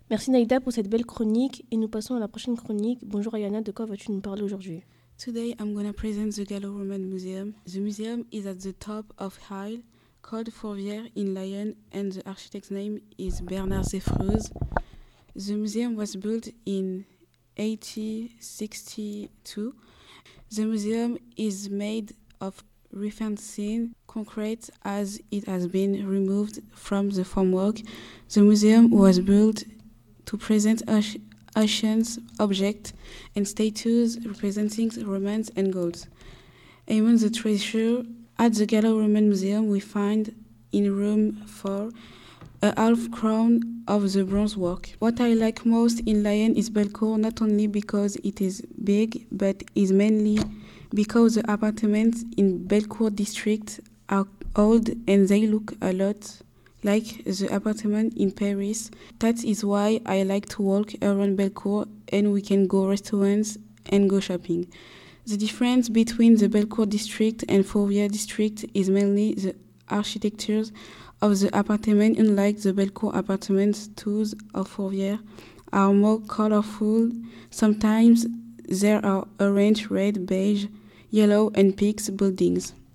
Merci Naïda pour cette belle chronique et nous passons à la prochaine chronique. Bonjour Ayana, de quoi vas-tu nous parler aujourd'hui? Today I'm going to present the Gallo-Roman Museum. The museum is at the top of hill called Fourvière in Lyon and the architect's name is Bernard Zeffreuse. The museum was built in 1862. The museum is made of referencing concrete as it has been removed from the formwork. The museum was built to present ancient objects and statues representing Romans and Gauls. Among the treasure at the Gallo-Roman Museum, we find in room 4 a half crown of the bronze work. What I like most in Lyon is Bellecour, not only because it is big, but is mainly because the apartments in Bellecour district are old and they look a lot like the apartment in Paris. That is why I like to walk around Bellecour and we can go restaurants and go shopping. The difference between the Bellecour district and Fourvière district is mainly the architecture of the apartment. Unlike the Bellecour apartments, those of Fourvière are more colorful. Sometimes there are orange, red, beige, yellow and pink buildings.